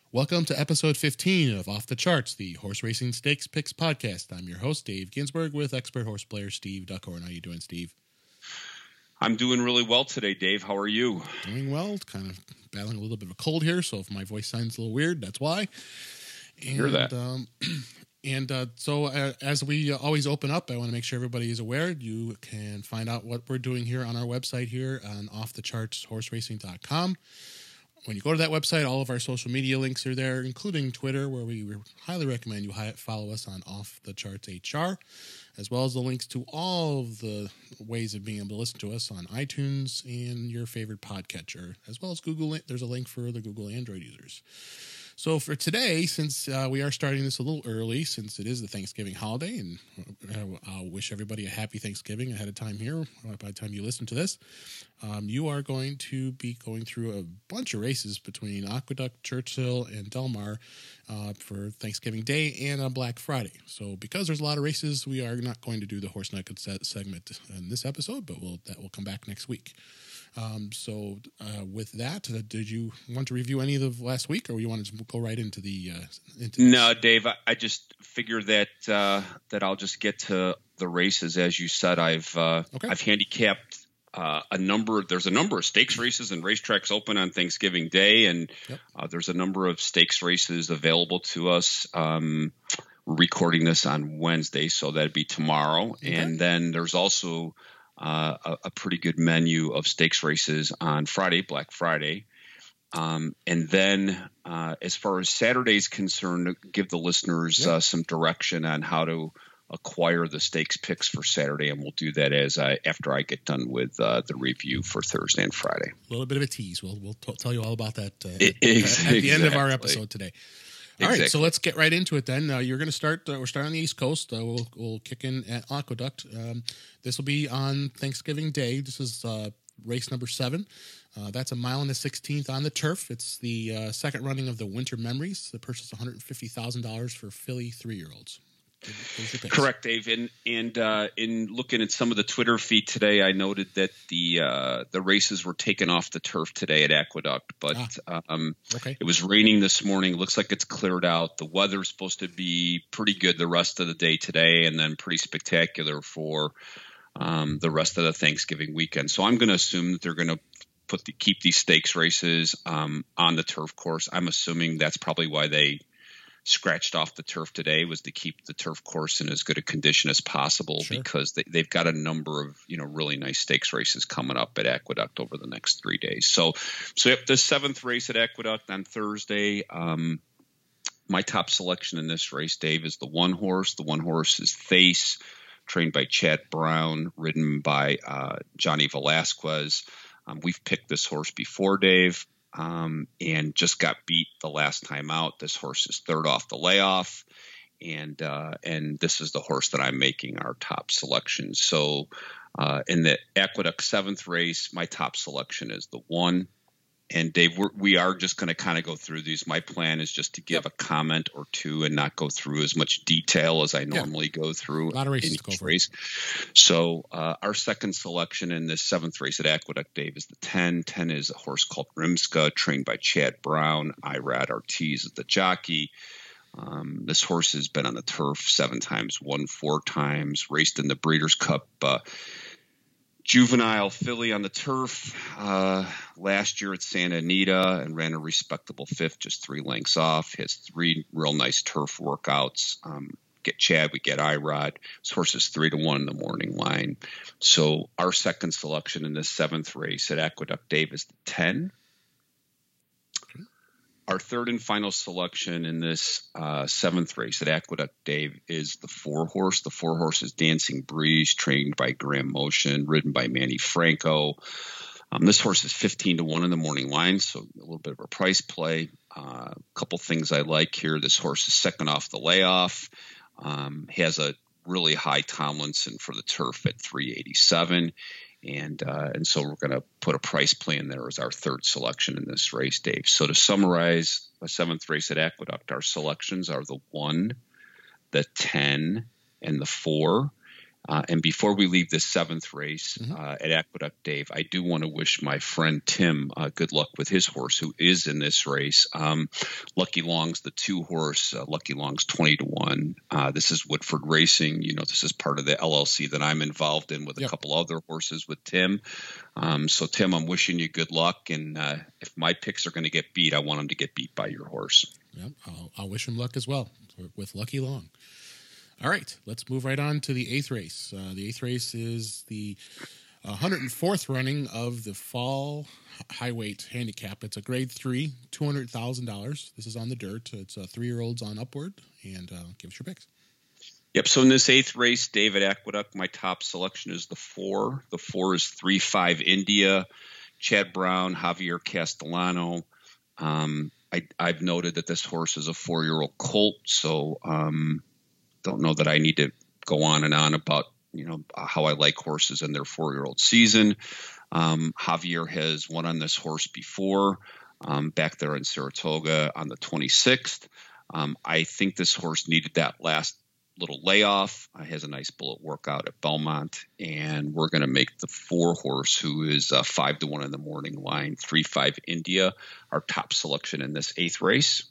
Welcome to episode 15 of Off the Charts, the Horse Racing Stakes Picks podcast. I'm your host, Dave Ginsburg, with expert horse player Steve Duckhorn. How you doing, Steve? I'm doing really well today, Dave. How are you? Doing well. Kind of battling a little bit of a cold here, so if my voice sounds a little weird, that's why. And, hear that. So as we always open up, I want to make sure everybody is aware. You can find out what we're doing here on our website here on offthechartsHorseRacing.com. When you go to that website, all of our social media links are there, including Twitter, where we highly recommend you follow us on Off the Charts HR, as well as the links to all of the ways of being able to listen to us on iTunes and your favorite podcatcher, as well as Google. There's a link for the Google Android users. So for today, since we are starting this a little early, since it is the Thanksgiving holiday, and I'll wish everybody a happy Thanksgiving ahead of time here, by the time you listen to this, you are going to be going through a bunch of races between Aqueduct, Churchill, and Del Mar for Thanksgiving Day and on Black Friday. So because there's a lot of races, we are not going to do the Horse Naked segment in this episode, but that will come back next week. With that, did you want to review any of the last week, or you want to go right into the? No, Dave. I just figured that I'll just get to the races. As you said, I've handicapped a number. There's a number of stakes races and racetracks open on Thanksgiving Day, and there's a number of stakes races available to us. We're recording this on Wednesday, so that'd be tomorrow, and then there's also a pretty good menu of stakes races on Friday, Black Friday. And then as far as Saturday's concerned, give the listeners some direction on how to acquire the stakes picks for Saturday. And we'll do that after I get done with the review for Thursday and Friday. A little bit of a tease. We'll tell you all about that at the end of our episode today. All right, so let's get right into it then. You're going to start. We're starting on the East Coast. We'll kick in at Aqueduct. This will be on Thanksgiving Day. This is race number 7. That's a mile and a 16th on the turf. It's the second running of the Winter Memories. The purchase $150,000 for filly 3-year-olds. Correct, Dave. And in looking at some of the Twitter feed today, I noted that the races were taken off the turf today at Aqueduct, but it was raining this morning. Looks like it's cleared out. The weather's supposed to be pretty good the rest of the day today, and then pretty spectacular for the rest of the Thanksgiving weekend. So I'm going to assume that they're going to keep these stakes races on the turf course. I'm assuming that's probably why they scratched off the turf today, was to keep the turf course in as good a condition as possible, because they've got a number of really nice stakes races coming up at Aqueduct over the next 3 days. So the 7th race at Aqueduct on Thursday. My top selection in this race, Dave, is the one horse. The one horse is Face, trained by Chad Brown, ridden by Johnny Velasquez. We've picked this horse before, Dave. And just got beat the last time out. This horse is third off the layoff, and this is the horse that I'm making our top selection. So in the Aqueduct 7th race, my top selection is the 1. And Dave, we are just going to kind of go through these. My plan is just to give a comment or two and not go through as much detail as I normally go through in each race. So our second selection in this 7th race at Aqueduct, Dave, is the 10. 10 is a horse called Rimska, trained by Chad Brown. Irad Ortiz is the jockey. This horse has been on the turf 7 times, won 4 times, raced in the Breeders' Cup juvenile filly on the turf last year at Santa Anita, and ran a respectable 5th, just 3 lengths off. Has 3 real nice turf workouts. Get Chad, we get Irod. This horse is 3-1 in the morning line. So our second selection in this 7th race at Aqueduct, Dave, is the 10. Our third and final selection in this 7th race at Aqueduct, Dave, is the 4 horse. The 4 horse is Dancing Breeze, trained by Graham Motion, ridden by Manny Franco. This horse is 15-1 in the morning line, so a little bit of a price play. A couple things I like here. This horse is second off the layoff. Has a really high Tomlinson for the turf at 387. And so we're going to put a price play in there as our third selection in this race, Dave. So to summarize the 7th race at Aqueduct, our selections are the 1, the 10, and the 4. And before we leave this 7th race at Aqueduct, Dave, I do want to wish my friend Tim good luck with his horse, who is in this race. Lucky Long's the 2 horse. Lucky Long's 20-1. This is Woodford Racing. This is part of the LLC that I'm involved in with a couple other horses with Tim. So Tim, I'm wishing you good luck. And if my picks are going to get beat, I want them to get beat by your horse. Yep, I'll wish him luck as well with Lucky Long. All right, let's move right on to the 8th race. The 8th race is the 104th running of the Fall High Weight Handicap. It's a Grade 3, $200,000. This is on the dirt. It's 3-year-olds on upward, and give us your picks. Yep, so in this 8th race, David Aqueduct, my top selection is the 4. The 4 is 3-5 India, Chad Brown, Javier Castellano. I've noted that this horse is a 4-year-old colt, so don't know that I need to go on and on about how I like horses in their 4-year-old season. Javier has won on this horse before, back there in Saratoga on the 26th. I think this horse needed that last little layoff. Has a nice bullet workout at Belmont, and we're going to make the 4 horse, who is 5-1 in the morning line, 3-5 India, our top selection in this 8th race.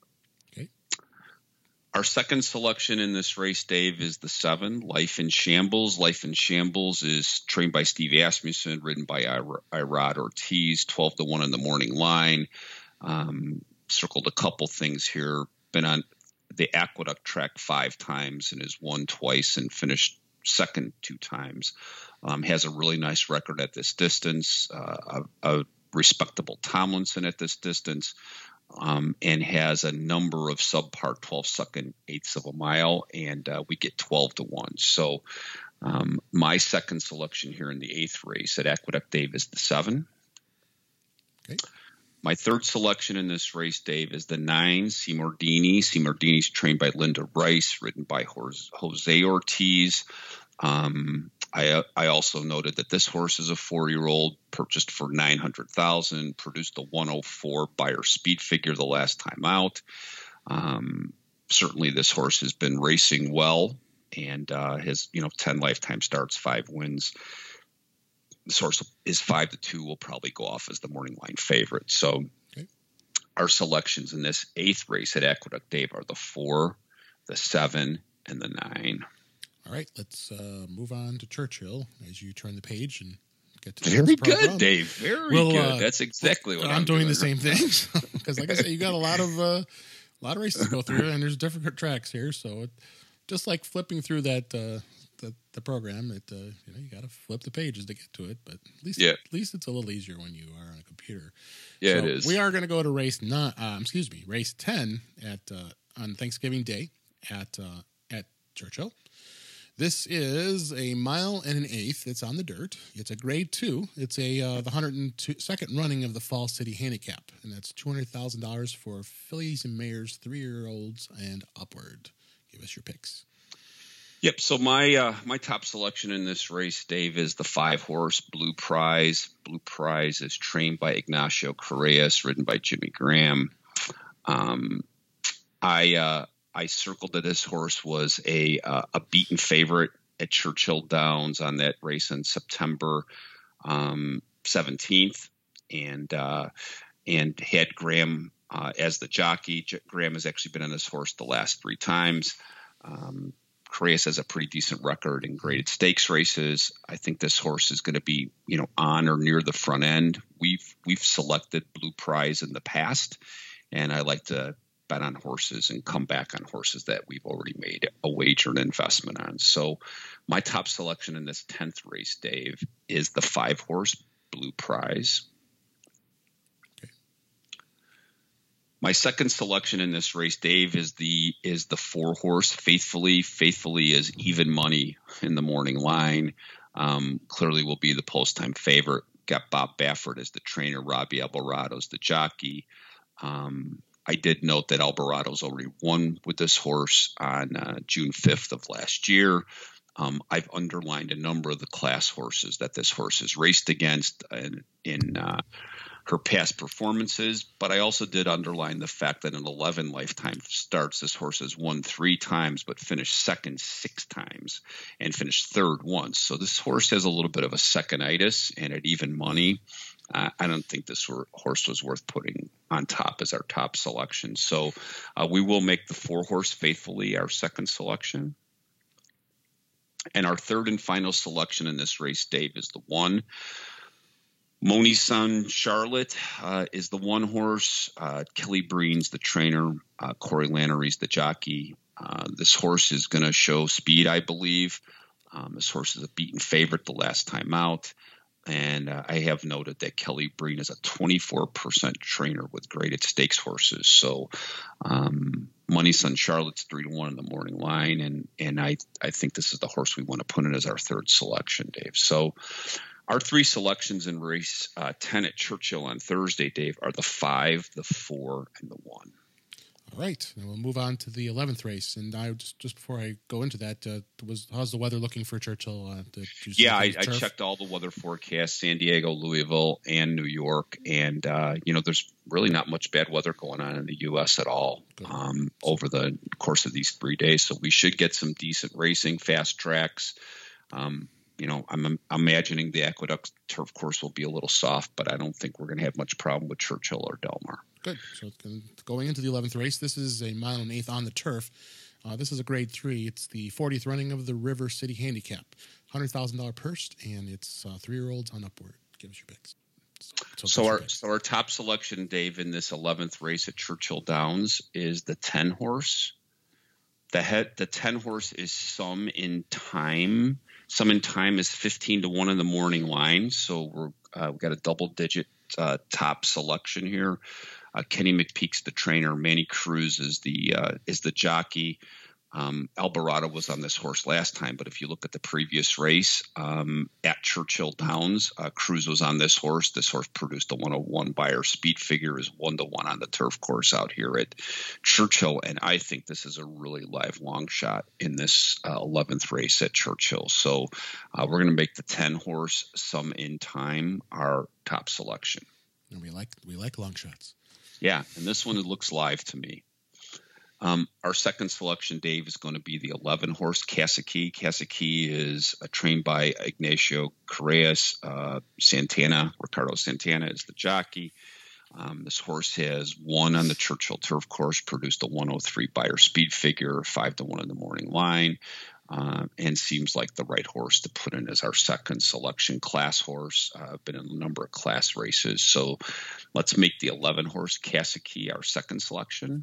Our second selection in this race, Dave, is the 7, Life in Shambles. Life in Shambles is trained by Steve Asmussen, ridden by Irad Ortiz, 12-1 in the morning line. Circled a couple things here. Been on the Aqueduct track 5 times and has won twice and finished second 2 times. Has a really nice record at this distance, a respectable Tomlinson at this distance. And has a number of subpar 12-second eighths of a mile, and we get 12-1. So my second selection here in the 8th race at Aqueduct, Dave, is the 7. Okay. My third selection in this race, Dave, is the 9, Simordini. Simordini's trained by Linda Rice, ridden by Jose Ortiz. I also noted that this horse is a 4-year-old, purchased for $900,000, produced a 104 Beyer speed figure the last time out. Certainly, this horse has been racing well and has 10 lifetime starts, 5 wins. This horse is 5-2. Will probably go off as the morning line favorite. So, our selections in this 8th race at Aqueduct, Dave, are the 4, the 7, and the 9. All right, let's move on to Churchill as you turn the page and get to very good, Dave. Very good. That's exactly what I'm doing. The same things because, like I said, you got a lot of races to go through, and there's different tracks here. So, just like flipping through that the program, you got to flip the pages to get to it. But at least it's a little easier when you are on a computer. Yeah, so it is. We are going to go to race 10 on Thanksgiving Day at Churchill. This is a 1.1 miles. It's on the dirt. It's a Grade 2. It's the 102nd running of the Fall City Handicap, and that's $200,000 for fillies and mares, 3-year-olds and upward. Give us your picks. Yep. So my top selection in this race, Dave, is the 5 horse Blue Prize. Blue Prize is trained by Ignacio Correas, ridden by Jimmy Graham. I circled that this horse was a beaten favorite at Churchill Downs on that race on September 17th, and had Graham as the jockey. Graham has actually been on this horse the last 3 times. Correas has a pretty decent record in graded stakes races. I think this horse is going to be, on or near the front end. We've selected Blue Prize in the past, and I like to bet on horses and come back on horses that we've already made a wager and investment on. So my top selection in this 10th race, Dave, is the 5 horse Blue Prize. Okay. My second selection in this race, Dave, is the 4 horse Faithfully. Faithfully is even money in the morning line. Clearly will be the post time favorite. Got Bob Baffert as the trainer, Robbie Alvarado's the jockey. I did note that Alvarado's already won with this horse on June 5th of last year. I've underlined a number of the class horses that this horse has raced against in her past performances, but I also did underline the fact that in 11 lifetime starts, this horse has won 3 times, but finished second 6 times and finished third once. So this horse has a little bit of a second-itis, and at even money, I don't think this horse was worth putting on top as our top selection. So we will make the 4-horse Faithfully our second selection. And our third and final selection in this race, Dave, is the 1. Moni's Son Charlotte is the 1 horse. Kelly Breen's the trainer. Corey Lannery's the jockey. This horse is going to show speed, I believe. This horse is a beaten favorite the last time out. And I have noted that Kelly Breen is a 24% trainer with graded stakes horses. So Moni's Son Charlotte's 3-1 in the morning line. And I think this is the horse we want to put in as our third selection, Dave. So our 3 selections in race 10 at Churchill on Thursday, Dave, are the 5, the 4, and the 1. All right. Now we'll move on to the 11th race. And I just before I go into that, how's the weather looking for Churchill? I checked all the weather forecasts, San Diego, Louisville, and New York. And, there's really not much bad weather going on in the U.S. at all over the course of these 3 days. So we should get some decent racing, fast tracks. I'm imagining the Aqueduct turf course will be a little soft, but I don't think we're going to have much problem with Churchill or Del Mar. Good. So going into the 11th race, this is a 1 1/8 on the turf. This is a grade 3. It's the 40th running of the River City Handicap. $100,000 purse, and it's 3-year-olds on upward. Give us your picks. So our top selection, Dave, in this 11th race at Churchill Downs is the 10 horse. The 10 horse is Some in Time. Some in Time is 15-1 in the morning line. So we've got a double-digit top selection here. Kenny McPeak's the trainer. Manny Cruz is the jockey. Alvarado was on this horse last time, but if you look at the previous race at Churchill Downs, Cruz was on this horse. This horse produced a 101 Beyer. Speed figure is 1-1 on the turf course out here at Churchill, and I think this is a really live long shot in this 11th race at Churchill. So we're going to make the 10 horse Some in Time our top selection. And we like long shots. Yeah, and this one, it looks live to me. Our second selection, Dave, is going to be the 11 horse Cacique. Cacique is trained by Ignacio Correas. Ricardo Santana is the jockey. This horse has won on the Churchill turf course, produced a 103 Beyer speed figure, 5-1 in the morning line, and seems like the right horse to put in as our second selection. Class horse, been in a number of class races. So let's make the 11 horse Cacique our second selection.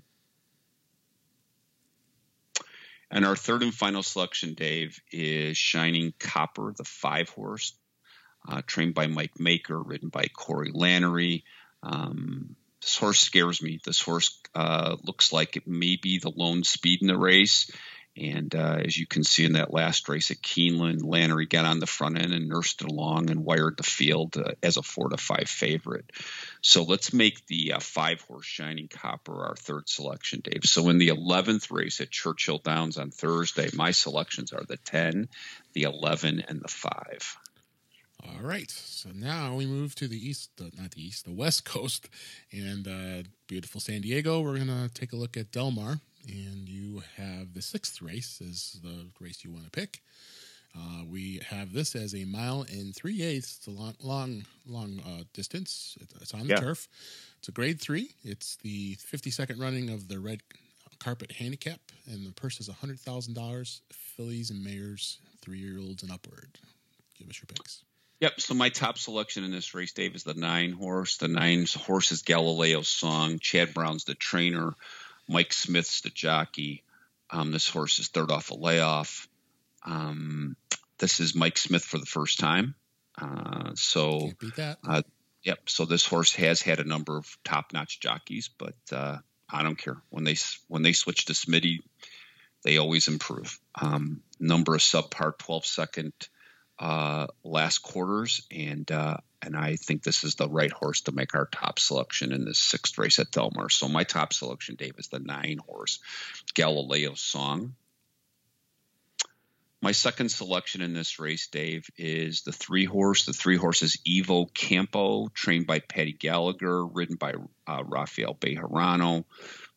And our third and final selection, Dave, is Shining Copper, the 5 horse, trained by Mike Maker, ridden by Corey Lannery. This horse scares me. This horse looks like it may be the lone speed in the race. And as you can see in that last race at Keeneland, Lannery got on the front end and nursed it along and wired the field as a 4-5 favorite. So let's make the 5 horse Shining Copper our third selection, Dave. So in the 11th race at Churchill Downs on Thursday, my selections are the 10, the 11, and the 5. All right. So now we move to the West Coast, and beautiful San Diego. We're going to take a look at Del Mar. And you have the 6th race is the race you want to pick. We have this as 1 3/8 miles. It's a long distance. It's on the turf. It's a grade 3. It's the 52nd running of the Red Carpet Handicap, and the purse is $100,000. Fillies and mares, 3-year-olds and upward. Give us your picks. Yep. So my top selection in this race, Dave, is the 9 horse. The 9 horse is Galileo Song. Chad Brown's the trainer. Mike Smith's the jockey. This horse is third off a layoff. This is Mike Smith for the first time. Can't beat that. Yep. So this horse has had a number of top-notch jockeys, but I don't care. When they switch to Smitty, they always improve. Number of subpar 12-second last quarters, and I think this is the right horse to make our top selection in this 6th race at Del Mar. So my top selection, Dave, is the 9 horse Galileo Song. My second selection in this race, Dave, is the 3-horse. The 3-horse is Evo Campo, trained by Paddy Gallagher, ridden by Rafael Bejarano.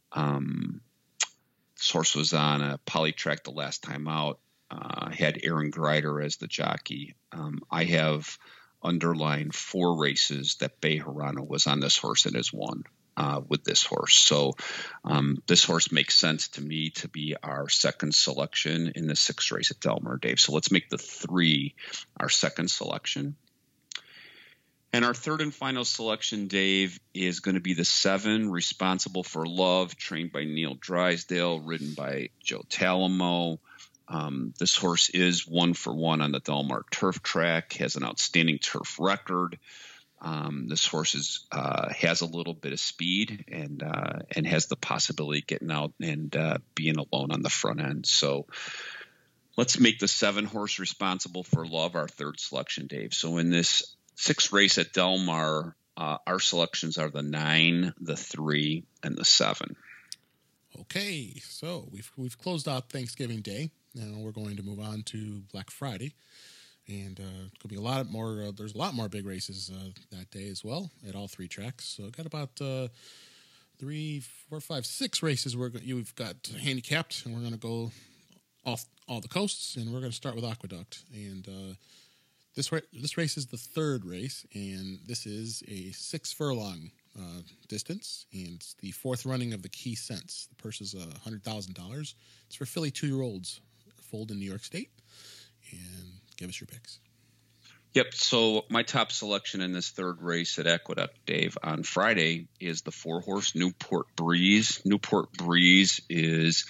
This horse was on a Polytrack the last time out. Had Aaron Greider as the jockey. I have underlined 4 races that Bejarano was on this horse and has won with this horse. So this horse makes sense to me to be our second selection in the 6th race at Del Mar, Dave. So let's make the 3 our second selection. And our third and final selection, Dave, is going to be the 7, Responsible for Love, trained by Neil Drysdale, ridden by Joe Talamo. This horse is 1-for-1 on the Del Mar turf track, has an outstanding turf record. This horse has a little bit of speed and has the possibility of getting out and being alone on the front end. So let's make the 7-horse Responsible for Love our third selection, Dave. So in this 6th race at Del Mar, our selections are the 9, the 3, and the 7. Okay, so we've closed out Thanksgiving Day. Now we're going to move on to Black Friday, and could be a lot more. There's a lot more big races that day as well at all 3 tracks. So got about 3, 4, 5, 6 races you've got handicapped, and we're going to go off all the coasts, and we're going to start with Aqueduct. And this race is the 3rd race, and this is a 6 furlong distance, and it's the 4th running of the Key Sense. The purse is $100,000. It's for filly 2-year-olds, foaled in New York State. And give us your picks. Yep. So my top selection in this 3rd race at Aqueduct, Dave, on Friday is the 4-horse Newport Breeze. Newport Breeze is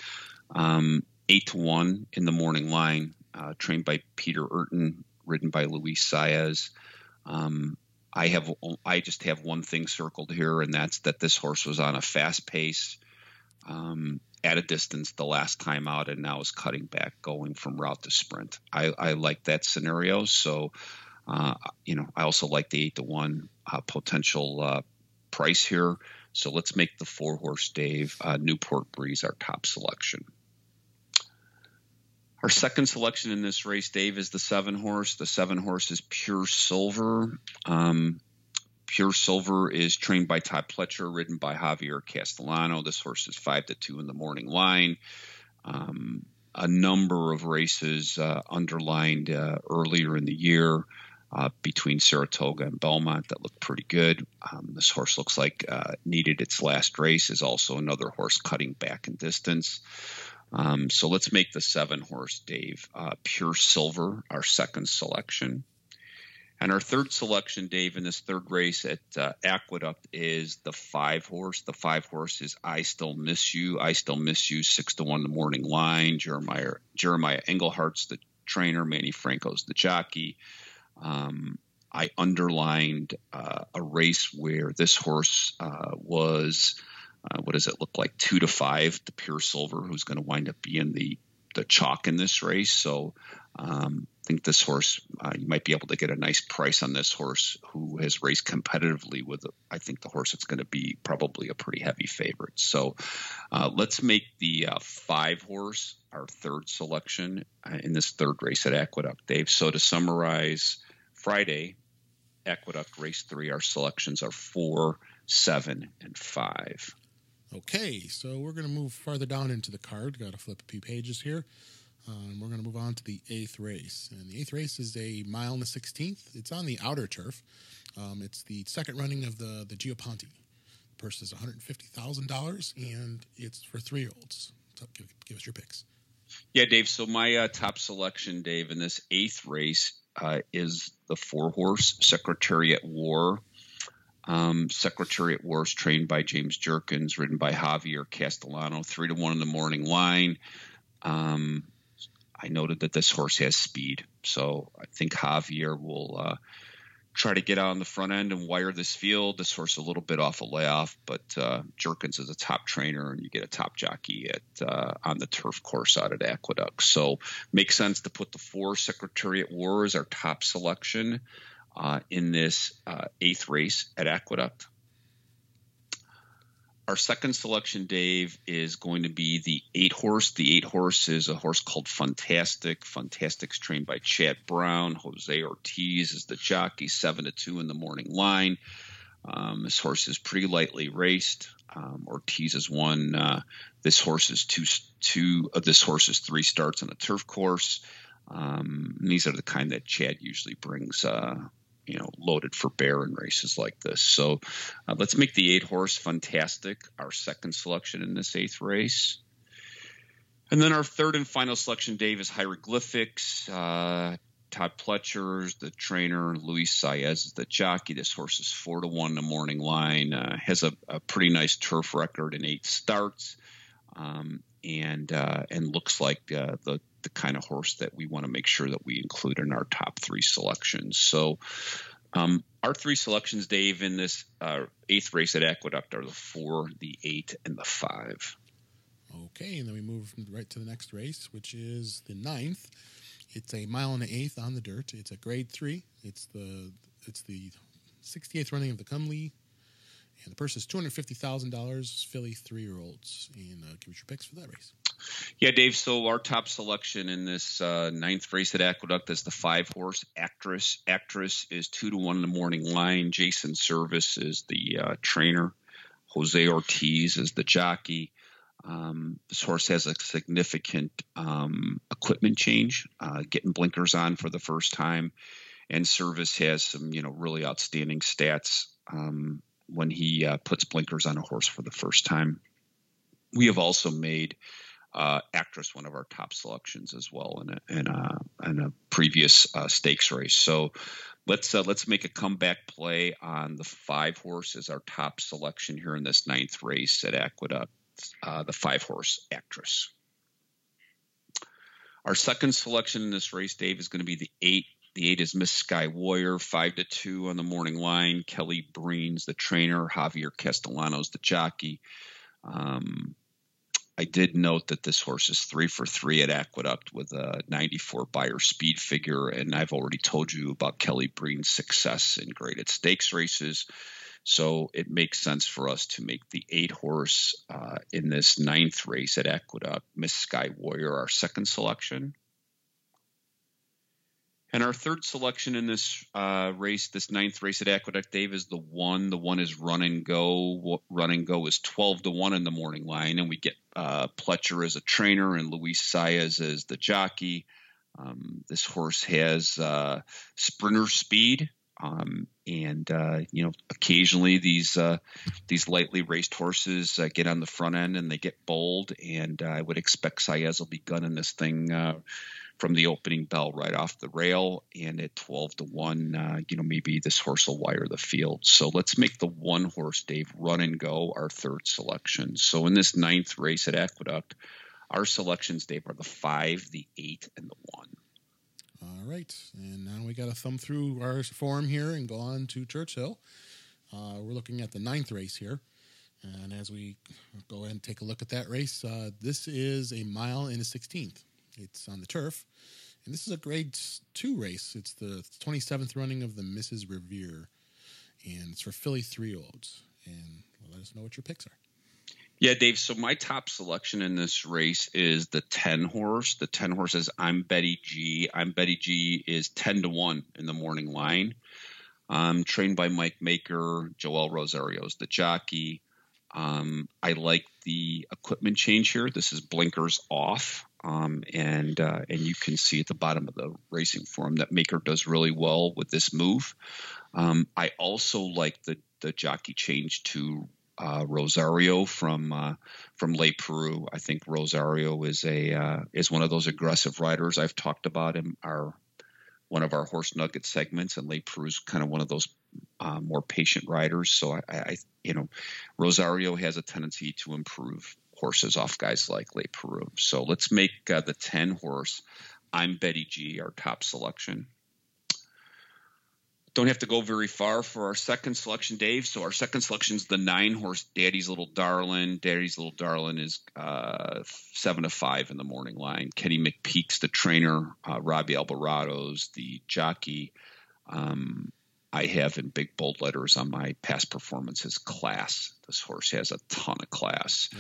8-1 in the morning line, trained by Peter Urton, ridden by Luis Saez. I just have one thing circled here, and that's that this horse was on a fast pace at a distance the last time out, and now is cutting back, going from route to sprint. I like that scenario. So, I also like the 8-1 potential price here. So let's make the 4-horse, Dave, Newport Breeze our top selection. Our second selection in this race, Dave, is the 7-horse. The 7-horse is Pure Silver. Pure Silver is trained by Todd Pletcher, ridden by Javier Castellano. This horse is 5-2 in the morning line. A number of races underlined earlier in the year between Saratoga and Belmont that looked pretty good. This horse looks like needed its last race, is also another horse cutting back in distance. So let's make the 7-horse, Dave, Pure Silver our second selection. And our third selection, Dave, in this 3rd race at Aqueduct is the 5-horse. The 5-horse is I Still Miss You. I Still Miss You, 6-1 the morning line. Jeremiah Englehart's the trainer. Manny Franco's the jockey. I underlined a race where this horse was, what does it look like, 2-5 to Pure Silver, who's going to wind up being the chalk in this race. So I think this horse, you might be able to get a nice price on this horse, who has raced competitively with, I think, the horse that's going to be probably a pretty heavy favorite. So let's make the 5-horse our third selection in this 3rd race at Aqueduct, Dave. So to summarize, Friday, Aqueduct race 3, our selections are 4, 7, and 5. Okay, so we're going to move farther down into the card. Got to flip a few pages here. We're going to move on to the 8th race. And the 8th race is a mile and a 16th. It's on the outer turf. It's the 2nd running of the Gioponte. The purse is $150,000, and it's for 3-year-olds. So give us your picks. Yeah, Dave. So my top selection, Dave, in this 8th race is the 4-horse Secretariat War. Secretariat War is trained by James Jerkins, ridden by Javier Castellano, 3-1 in the morning line. I noted that this horse has speed, so I think Javier will try to get out on the front end and wire this field. This horse is a little bit off a layoff, but Jerkins is a top trainer, and you get a top jockey on the turf course out at Aqueduct. So makes sense to put the 4 Secretariat War as our top selection in this 8th race at Aqueduct. our second selection, Dave, is going to be the 8-horse. The 8-horse is a horse called Fantastic. Fantastic's trained by Chad Brown. Jose Ortiz is the jockey, 7-2 in the morning line. This horse is pretty lightly raced. Ortiz has won this horse's this horse's 3 starts on a turf course. These are the kind that Chad usually brings loaded for bear in races like this. So let's make the 8-horse Fantastic our second selection in this 8th race. And then our third and final selection, Dave, is Hieroglyphics. Todd Pletcher's the trainer. Luis Saez is the jockey. This horse is 4-1 in the morning line. Has a pretty nice turf record in 8 starts, and looks like the kind of horse that we want to make sure that we include in our top 3 selections. So our 3 selections, Dave, in this 8th race at Aqueduct are the 4, the 8, and the 5. Okay, and then we move right to the next race, which is the 9th. It's a 1.1 miles on the dirt. It's a grade 3. It's the 68th running of the Cumley, and the purse is $250,000. Filly 3-year-olds. And give us your picks for that race. Yeah, Dave. So our top selection in this 9th race at Aqueduct is the 5-horse Actress. Actress is 2-1 in the morning line. Jason Service is the trainer. Jose Ortiz is the jockey. This horse has a significant equipment change, getting blinkers on for the first time, and Service has some really outstanding stats when he puts blinkers on a horse for the first time. We have also made Actress one of our top selections as well in a previous stakes race. So let's make a comeback play on the 5-horse as our top selection here in this 9th race at Aqueduct. The 5-horse Actress. Our second selection in this race, Dave, is going to be the 8. The 8 is Miss Sky Warrior, 5-2 on the morning line. Kelly Breen's the trainer. Javier Castellanos the jockey. I did note that this horse is 3 for 3 at Aqueduct with a 94 Beyer speed figure, and I've already told you about Kelly Breen's success in graded stakes races. So it makes sense for us to make the 8-horse in this 9th race at Aqueduct, Miss Sky Warrior, our second selection. And our third selection in this race, this 9th race at Aqueduct, Dave, is the 1. The 1 is Run and Go. Run and Go is 12-1 in the morning line, and we get Pletcher as a trainer and Luis Saez as the jockey. This horse has sprinter speed. Occasionally these lightly raced horses get on the front end and they get bold, and I would expect Saez will be gunning this thing from the opening bell right off the rail. And at 12-1, maybe this horse will wire the field. So let's make the 1-horse, Dave, Run and Go our third selection. So in this 9th race at Aqueduct, our selections, Dave, are the 5, the 8, and the 1. All right, and now we got to thumb through our form here and go on to Churchill. We're looking at the 9th race here, and as we go ahead and take a look at that race, this is a 1.16 miles. It's on the turf, and this is a grade 2 race. It's the 27th running of the Mrs. Revere, and it's for Filly 3-year-olds. And let us know what your picks are. Yeah, Dave. So my top selection in this race is the 10-horse. The 10-horse is I'm Betty G. I'm Betty G is 10-1 in the morning line. Trained by Mike Maker. Joel Rosario's the jockey. I like the equipment change here. This is blinkers off. And you can see at the bottom of the racing form that Maker does really well with this move. I also like the jockey change to Rosario from Le Peru. I think Rosario is one of those aggressive riders I've talked about in one of our horse nugget segments, and Le Peru's kind of one of those more patient riders. So I Rosario has a tendency to improve horses off guys like Le Peru. So let's make the 10-horse I'm Betty G our top selection. Don't have to go very far for our second selection, Dave. So our second selection is the 9-horse Daddy's Little Darlin'. Daddy's Little Darlin' is 7-5 in the morning line. Kenny McPeak's the trainer. Robbie Alvarado's the jockey. I have in big bold letters on my past performances class. This horse has a ton of class.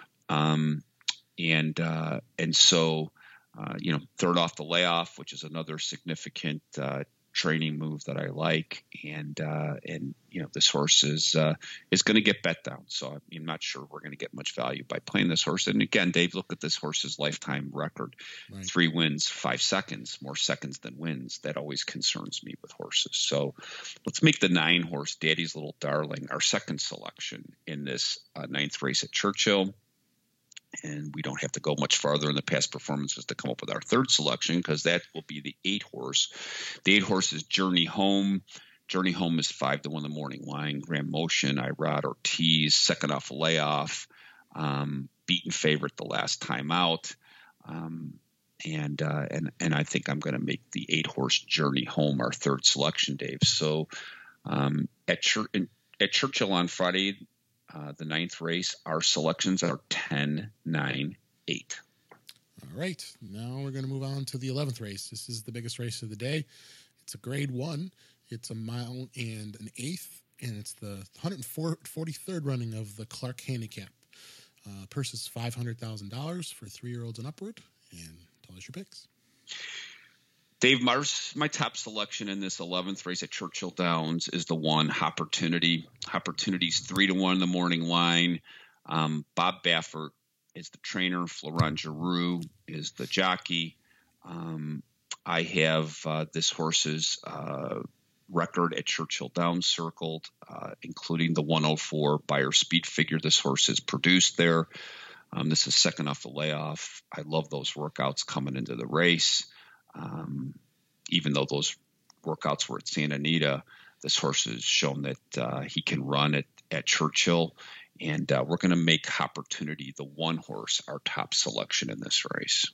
And so, third off the layoff, which is another significant training move that I like. And this horse is going to get bet down. So I'm not sure we're going to get much value by playing this horse. And again, Dave, look at this horse's lifetime record, right. 3 wins, 5 seconds, more seconds than wins. That always concerns me with horses. So let's make the 9 horse Daddy's Little Darling our second selection in this 9th race at Churchill. And we don't have to go much farther in the past performances to come up with our third selection, because that will be the 8 horse. The 8 horse is Journey Home. Journey Home is 5-1 the morning line. Grand Motion, Irad Ortiz, second off a layoff, beaten favorite the last time out. And I think I'm going to make the 8 horse Journey Home our third selection, Dave. So at Churchill on Friday, the 9th race, our selections are 10, 9, 8. All right. Now we're going to move on to the 11th race. This is the biggest race of the day. It's a grade 1. It's a mile and an eighth, and it's the 143rd running of the Clark Handicap. Purse is $500,000 for 3-year-olds and upward. And tell us your picks. Dave, my top selection in this 11th race at Churchill Downs is the 1 Hopportunity. Hopportunity's 3-1 the morning line. Bob Baffert is the trainer. Florent Giroux is the jockey. I have this horse's record at Churchill Downs circled, including the 104 Beyer speed figure this horse has produced there. This is second off the layoff. I love those workouts coming into the race. Even though those workouts were at Santa Anita, this horse has shown that he can run at Churchill, and we're going to make Hopportunity, the 1 horse, our top selection in this race.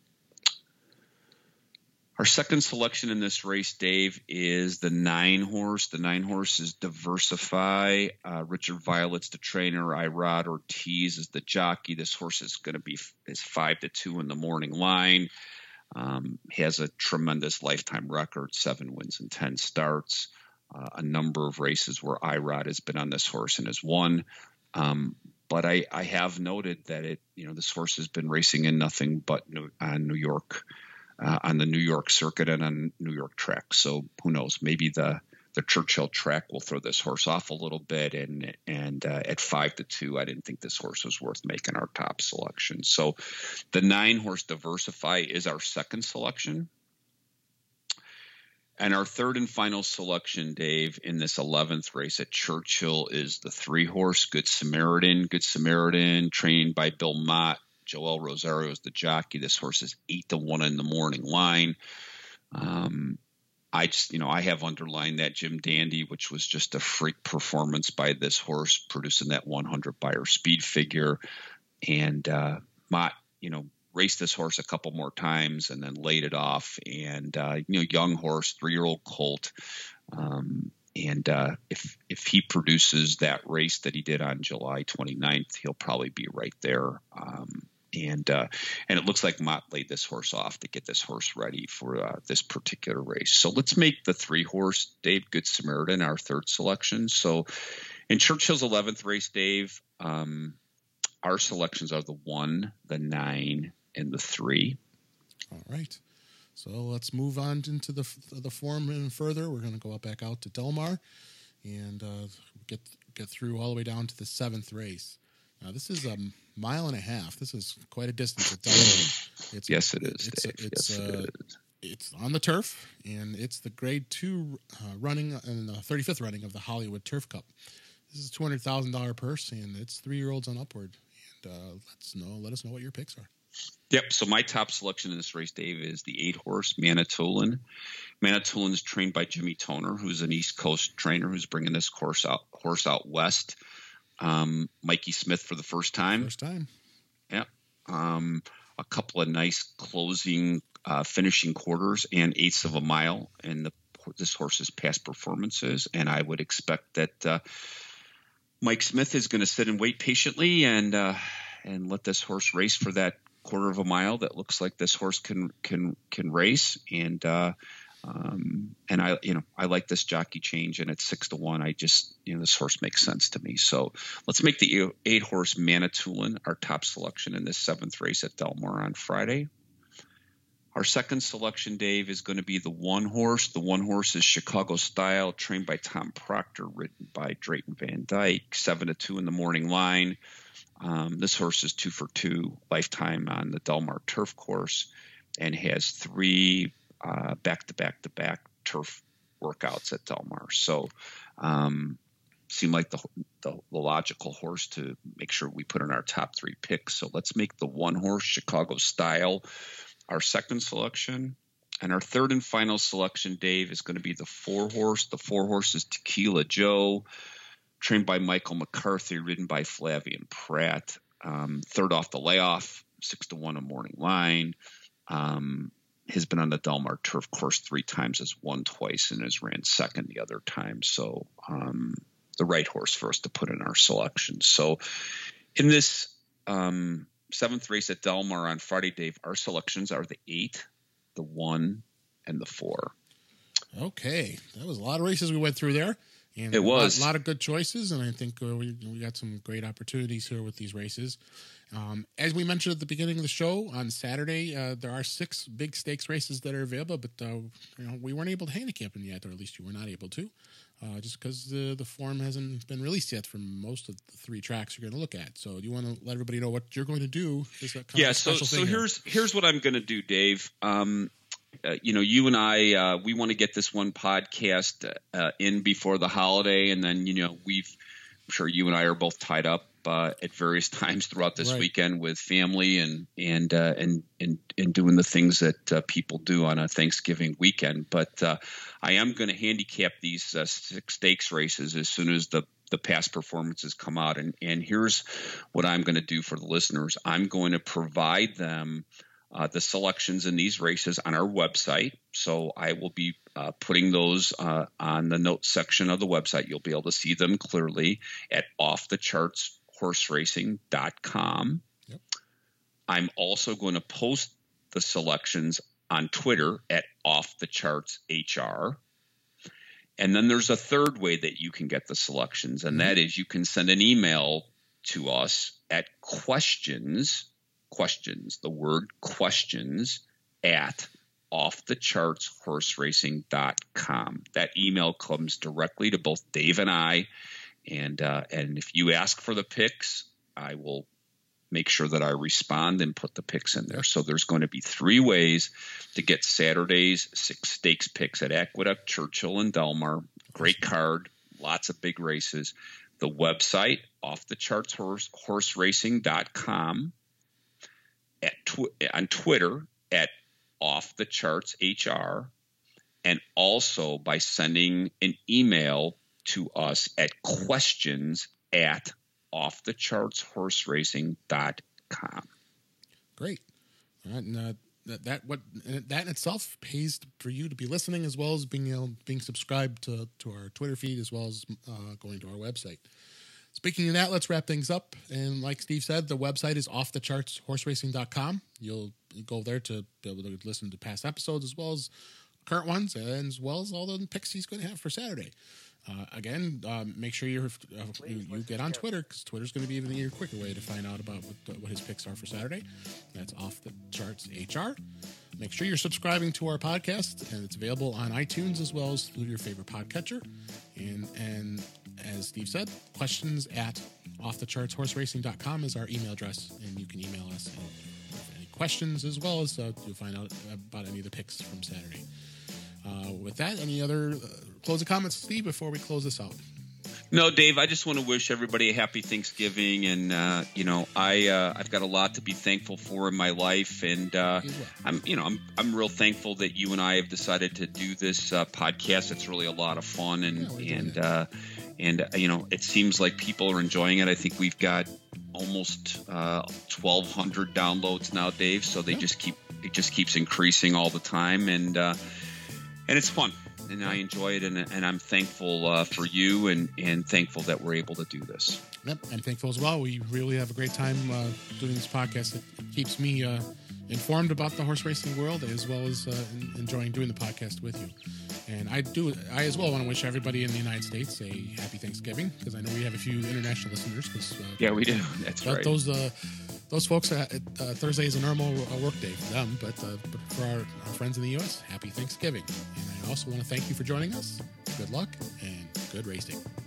Our second selection in this race, Dave, is the 9 horse. The 9 horse is Diversify. Richard Violet's the trainer. Irad Ortiz is the jockey. This horse is going to be 5-2 in the morning line. Has a tremendous lifetime record, 7 wins and 10 starts, a number of races where Irad has been on this horse and has won. But I have noted that this horse has been racing in nothing but on New York, on the New York circuit and on New York track. So who knows? Maybe the Churchill track will throw this horse off a little bit. And at 5-2, I didn't think this horse was worth making our top selection. So the 9 horse Diversify is our second selection. And our third and final selection, Dave, in this 11th race at Churchill is the 3 horse Good Samaritan. Good Samaritan, trained by Bill Mott. Joel Rosario is the jockey. This horse is 8-1 in the morning line. I have underlined that Jim Dandy, which was just a freak performance by this horse, producing that 100 Beyer speed figure. And Mott, raced this horse a couple more times and then laid it off. And young horse, 3-year-old colt. If he produces that race that he did on July 29th, he'll probably be right there. And it looks like Mott laid this horse off to get this horse ready for this particular race. So let's make the 3 horse, Dave, Good Samaritan, our third selection. So in Churchill's 11th race, Dave, our selections are the 1, the 9, and the 3. All right. So let's move on into the form and further. We're going to go back out to Del Mar and get through all the way down to the 7th race. Now, this is a mile and a half. This is quite a distance at Del Mar. Yes, it is, Dave. It's on the turf, and it's the grade 2 running and the 35th running of the Hollywood Turf Cup. This is a $200,000 purse, and it's 3-year-olds and upward. And let us know what your picks are. Yep. So my top selection in this race, Dave, is the 8 horse Manitoulin. Manitoulin is trained by Jimmy Toner, who's an East Coast trainer who's bringing this horse out west. Mikey Smith for the first time. Yeah. A couple of nice closing, finishing quarters and 1/8 of a mile in this horse's past performances. And I would expect that Mike Smith is going to sit and wait patiently and let this horse race for that 1/4 of a mile that looks like this horse can race. And And I like this jockey change, and it's 6-1. This horse makes sense to me. So let's make the 8-horse Manitoulin our top selection in this 7th race at Del Mar on Friday. Our second selection, Dave, is going to be the 1-horse. The 1-horse is Chicago Style, trained by Tom Proctor, ridden by Drayton Van Dyke, 7-2 in the morning line. This horse is 2 for 2 lifetime on the Del Mar turf course and has 3 back-to-back turf workouts at Del Mar. So seemed like the logical horse to make sure we put in our top 3 picks. So let's make the 1-horse Chicago Style our second selection. And our third and final selection, Dave, is going to be the 4-horse. The 4-horse is Tequila Joe, trained by Michael McCarthy, ridden by Flavien Prat. Third off the layoff, 6-1 a morning line. Has been on the Del Mar turf course 3 times, has won twice, and has ran second the other time. So the right horse for us to put in our selections. So in this 7th race at Del Mar on Friday, Dave, our selections are the 8, the 1, and the 4. Okay. That was a lot of races we went through there. And it was a lot of good choices, and I think we got some great opportunities here with these races. As we mentioned at the beginning of the show, on Saturday, there are 6 big stakes races that are available, but we weren't able to handicap them yet, or at least you were not able to, just because the form hasn't been released yet for most of the 3 tracks you're going to look at. So do you want to let everybody know what you're going to do? So here's what I'm going to do, Dave. You and I, we want to get this one podcast in before the holiday, and then I'm sure you and I are both tied up at various times throughout this weekend with family and doing the things that people do on a Thanksgiving weekend. But I am going to handicap these 6 stakes races as soon as the past performances come out, and here's what I'm going to do for the listeners. I'm going to provide them the selections in these races on our website. So I will be putting those on the notes section of the website. You'll be able to see them clearly at offthechartsHorseRacing.com. Yep. I'm also going to post the selections on Twitter at offthechartsHR. And then there's a third way that you can get the selections, and that is you can send an email to us at questions, the word questions, at offthechartsHorseRacing.com. That email comes directly to both Dave and I, and if you ask for the picks, I will make sure that I respond and put the picks in there. So there's going to be 3 ways to get Saturday's 6 stakes picks at Aqueduct, Churchill, and Del Mar. Great card, lots of big races. The website, offthechartsHorseRacing.com. On Twitter at offthechartsHR, and also by sending an email to us at questions at offthechartsHorseRacing.com. Great. All right, and that in itself pays for you to be listening, as well as being subscribed to our Twitter feed, as well as going to our website. Speaking of that, let's wrap things up. And like Steve said, the website is offthechartsHorseRacing.com. You'll go there to be able to listen to past episodes, as well as current ones, and as well as all the picks he's going to have for Saturday. Again, make sure you get on Twitter, because Twitter's going to be even a quicker way to find out about what his picks are for Saturday. That's Off the Charts HR. Make sure you're subscribing to our podcast, and it's available on iTunes as well as through your favorite podcatcher. And as Steve said, questions at offthechartsHorseRacing.com is our email address, and you can email us with any questions, as well as you'll find out about any of the picks from Saturday. With that, any other closing comments, Steve, before we close this out? No, Dave, I just want to wish everybody a happy Thanksgiving, and I've got a lot to be thankful for in my life, and I'm real thankful that you and I have decided to do this podcast. It's really a lot of fun, and it seems like people are enjoying it. I think we've got almost 1,200 downloads now, Dave. So it just keeps increasing all the time, and it's fun. And I enjoy it, and I'm thankful for you, and thankful that we're able to do this. Yep, I'm thankful as well. We really have a great time doing this podcast. It keeps me informed about the horse racing world, as well as enjoying doing the podcast with you. And I as well want to wish everybody in the United States a happy Thanksgiving, because I know we have a few international listeners. Yeah, we do. That's right. Those folks, Thursday is a normal work day for them, but for our friends in the U.S., happy Thanksgiving. And I also want to thank you for joining us. Good luck and good racing.